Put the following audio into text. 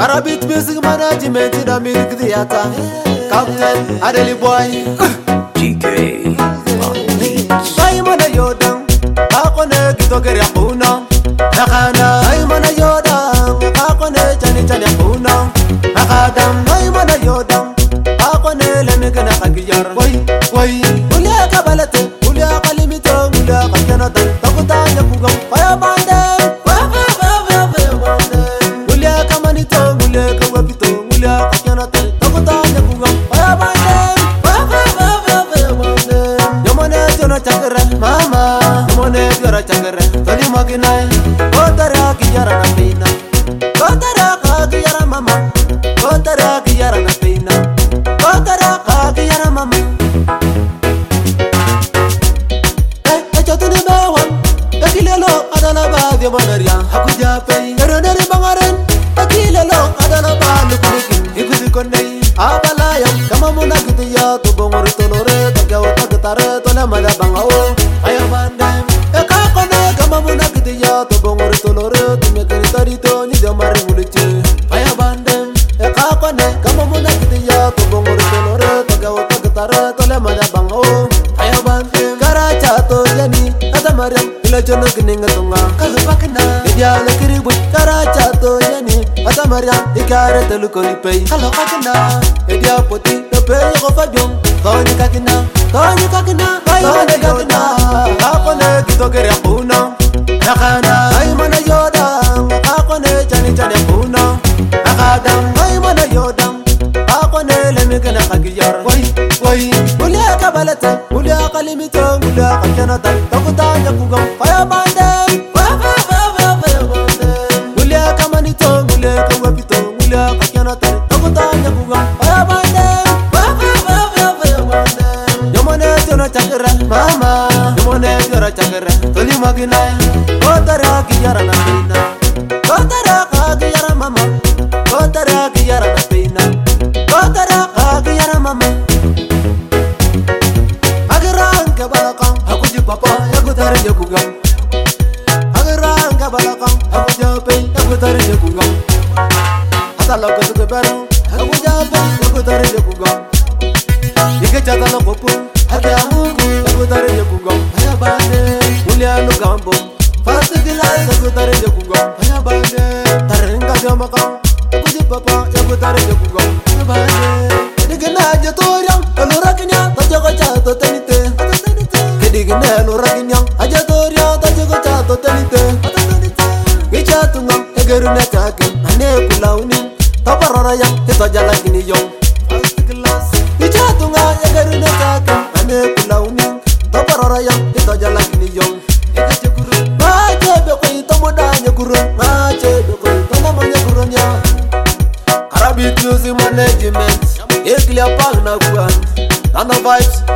Arabit music management in the music theater. Captain Adeli boy. GK on beats. Ay mana yodang, ako na gito kaya punong. Nakana ay mana yodang, ako na chani chani punong. Nakadam ay mana yodang, ako na lamig na kagiyar. Way, ulia ka balate, ulia ka limito, ulia ka kanatan. Takutanya pugang kaya bandang. Ulia ka manito, ulia ka wapito, ulia ka kanatan. Takutanya pugang kaya bandang. Yamone jona chakra, mama. Yamone jora chakra, tali maginai. Kotara kiyara na pina, kotara kiyara mama, kotara kiyara na pina, kotara kiyara mama. Chotuni bawan, takilelo adana ba dia banaria. Aku japai, eroneri bangaren, takilelo adana ba lukulikin. Ikuti kondai, abalaya, kama muna kitiya tu bongori tolore, tagaw tagatare tola mada bangao. Ayo bandem, ekakone kama muna kitiya tu bongori tolore, tumekani tarito ni jamari muliche. Ayo bandem, ekakone kama muna kitiya tu bongori tolore, tagaw tagatare tola mada bangao. Ayo bandem, karacha to yani, ata mariam ila jono kininga tunga. Kalu pakna, dia le kiribu karacha to yani, ata mariam ikare telu kolipei. Kalu pakna, dia poti tepe ko fabion. Tony kakina, Tony kakina, Tony kakina. Ako ne kito kere puno, nakana ay mana yodang. Ako ne chani chani puno, nakadang ay mana yodang. Ako ne lemig na kagiyar. Way, ulia ka balate, ulia ka limito, ulia ka kanatan. Takutanya pugang kaya bandang. Ulia ka manito, ulia ka wapito, ulia ka kanatan. Takutanya pugang kaya bandang. Yamone jona chakra, mama. Yamone jora chakra, toli maginai. Kotara kiyara na pina, kotara kiyara mama, kotara kiyara na pina, kotara kiyara mama. Agarang kabalakang, aku ji papa, aku tarik je kugang. Agarang kabalakang, aku japai, aku tarik je kugang. Asal aku suka barang, aku japai, aku tarik je kugang. Ike chata lo popo, ake amungu, aku tarik je kugang. Aya bande, mulia lu gambo, fast gilai, aku tarik je kugang. Aya bande, tarenga jamakang, aku ji papa, aku tarik je kugang. Aya bande, digena aja toriang, lu rakinya, tajago chato tenite. Kedigena lu rakinya, aja toriang, tajago chato tenite. Gichatunga, egeruna chaken, ane pulaunin, taparorayang, ito jalan kini yong. Gichatunga, egeruna chaken, ane pulaunin, taparorayang, ito jalan kini yong. Machebe koi tomodanya kurun, machebe koi tomamanya kurunya. Arabit music management, eklia pang na kuan, Nana vibes.